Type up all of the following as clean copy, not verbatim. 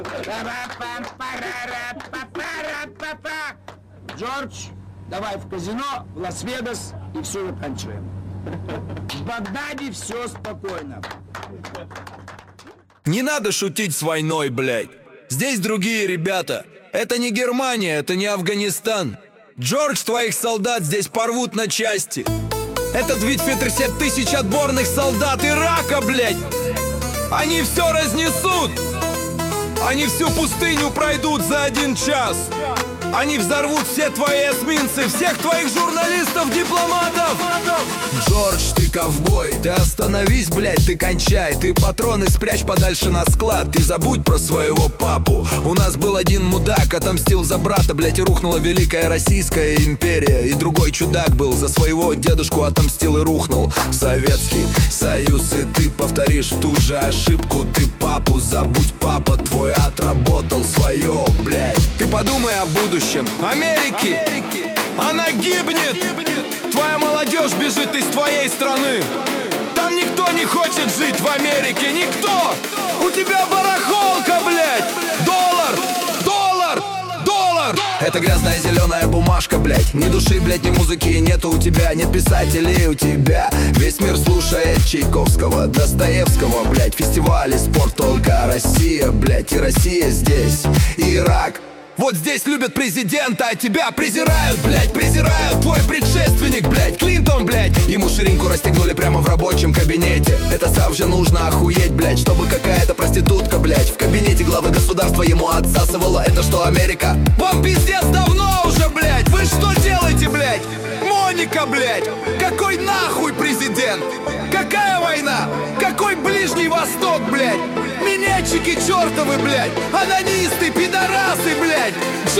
Джордж, давай в казино, в Лас-Вегас и все заканчиваем. В Багдаде все спокойно. Не надо шутить с войной, блядь. Здесь другие ребята. Это не Германия, это не Афганистан. Джордж, твоих солдат здесь порвут на части. Этот ведь 50 тысяч отборных солдат Ирака, блядь. Они все разнесут. Они всю пустыню пройдут за 1 час. Они взорвут все твои эсминцы, всех твоих журналистов, дипломатов. Джордж, ты ковбой, ты остановись, блядь, ты кончай. Ты патроны спрячь подальше на склад. Ты забудь про своего папу. У нас был один мудак, отомстил за брата, блядь, и рухнула Великая Российская империя. И другой чудак был, за своего дедушку отомстил и рухнул Советский Союз. И ты повторишь ту же ошибку. Ты папу забудь, папа твой отработал свое, блядь. Ты подумай о будущем Америки. Она гибнет. Твоя молодежь бежит из твоей страны. Там никто не хочет жить в Америке. Никто. У тебя барахолка, блядь. Доллар. Это грязная зеленая бумажка, блядь. Ни души, блядь, ни музыки нету у тебя. Нет писателей у тебя. Весь мир слушает Чайковского, Достоевского, блядь. Фестивали, спорт, только Россия, блядь. И Россия здесь, и Ирак. Вот здесь любят президента, а тебя презирают, блядь, презирают. Твой предшественник, блядь, Клинтон, блядь. Ему ширинку расстегнули прямо в рабочем кабинете. Это сам же нужно охуеть, блядь, чтобы какая-то проститутка, блядь, в кабинете главы государства ему отсасывала. Это что, Америка? Вам пиздец давно уже, блядь. Вы что делаете, блядь? Моника, блядь. Какой нахуй президент? Какая война? Какой Ближний Восток, блядь? Минетчики чертовы, блядь. Анонисты, пидорасы, блядь.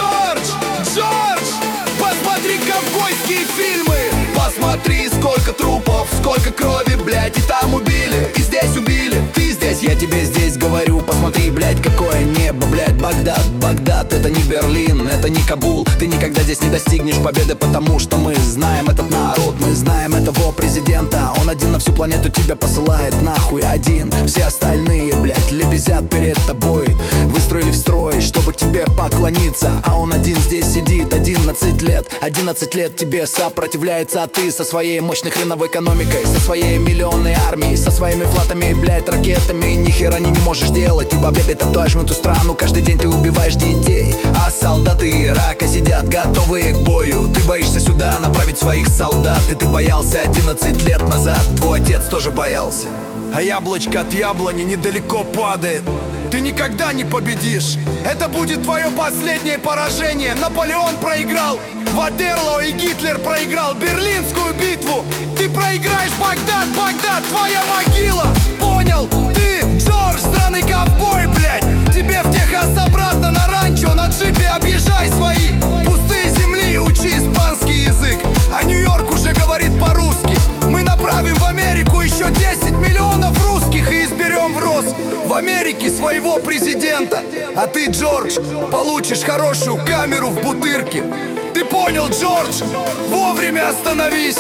Джордж, посмотри ковбойские фильмы. Посмотри, сколько трупов, сколько крови, блядь. И там убили, и здесь убили. Ты здесь, я тебе здесь говорю. Посмотри, блядь, какое небо, блядь. Багдад, это не Берлин, это не Кабул. Ты никогда здесь не достигнешь победы, потому что мы знаем этот народ. Мы знаем этого президента. Он один на всю планету тебя посылает нахуй один. Все остальные, блядь, лебезят перед тобой. Выстроили в строй, чтобы тебе поклониться. А он один здесь сидит 11 лет. 11 лет тебе сопротивляется. А ты со своей мощной хреновой экономикой, со своей миллионной армией, со своими флотами, блядь, ракетами ни хера не можешь делать. И победой топтаешь в эту страну. Каждый день ты убиваешь детей. А солдаты Ирака сидят готовые к бою. Ты боишься сюда направить своих солдат. И ты боялся 11 лет назад. Твой отец тоже боялся. А яблочко от яблони недалеко падает. Ты никогда не победишь. Это будет твое последнее поражение. Наполеон проиграл Ватерлоо, и Гитлер проиграл Берлинскую битву. Ты проиграешь Багдад, твоя могила. Понял? Ты, Джордж, странный ковбой, блядь. Тебе в Техас обратно на ранчо. На джипе объезжай свои пустые земли. Учи испанский язык, а Нью-Йорк уже говорит по-русски. Мы направим в Америку еще 10 миллионов русских и изберем в рост в Америке своего президента. А ты, Джордж, получишь хорошую камеру в Бутырке. Ты понял, Джордж? Вовремя остановись.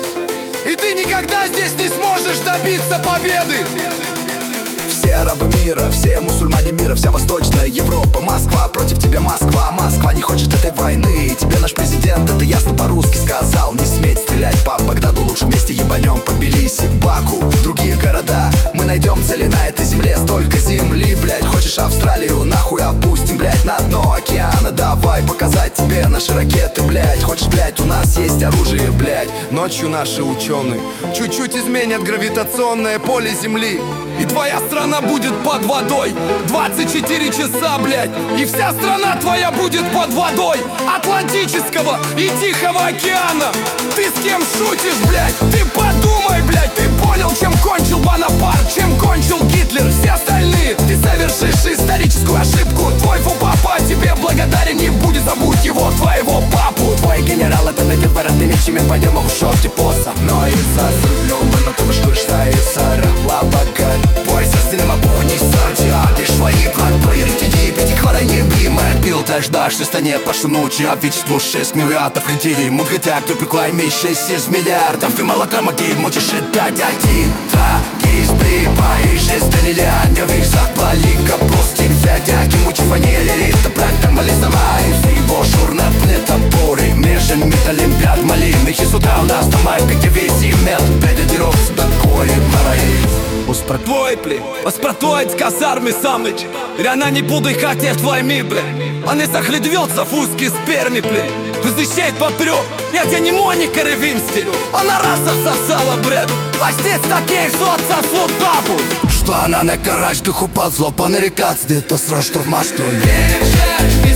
И ты никогда здесь не сможешь добиться победы. Все арабы мира, все мусульмане мира, вся Восточная Европа, Москва против тебя, Москва. Москва не хочет этой войны, и тебе наш президент это ясно по-русски сказал. Не сметь стрелять по Багдаду, лучше вместе ебанем по Тбилиси, Баку, другие города. Мы найдем цели на этой земле, столько земли, блядь. Хочешь Австралию, нахуй опустим, блядь, на дно океана. Давай показать тебе наши ракеты, блядь. Хочешь, блядь, у нас есть оружие, блядь. Ночью наши ученые чуть-чуть изменят гравитационное поле Земли, и твоя страна будет под водой 24 часа, блядь. И вся страна твоя будет под водой Атлантического и Тихого океана. Ты с кем шутишь, блядь? Ты подумай, блядь. Ты понял, чем кончил Бонапарт, чем кончил Гитлер, все остальные? Ты совершишь историческую ошибку. Твой папа тебе благодарен, не будет, забудь его, твоего папу. Твой генерал это найдет перед пойдем в шорте поса. Но из-за влюблен, ты что Сара Лабагаль. Твой состелема пони сати, а ты швои, как проверить иди, пяти хвора не бима, пил Работаешь, дальше станет по ночи. А величество 6 миллиардов людей. Мудготяк, ты приклад 6 из миллиардов. Ты молокомоги, можешь считать 1, 2, гизбри, поищи стали аньевых запалика. Просто взять, мучи фанели, рита, практам, малисама. И все его шурна, плета, поры. Межен, металлимпиад, малин. Их и сюда у нас на майке, где весь имел. Педедиров, такой, мараис. Успрактвой, бля, успрактвой казармы самыч. Рано не буду их хотеть твоими, бля. Они захледвется в узкий сперми, бля. Защищает попрёк, я тебя не Моника Ревинсти. Она раз отсосала, бред. Пластец такие, что отсосут бабу. Что она на карач, духу под зло, по-нарекаться, где-то срочно в машту. Вечер,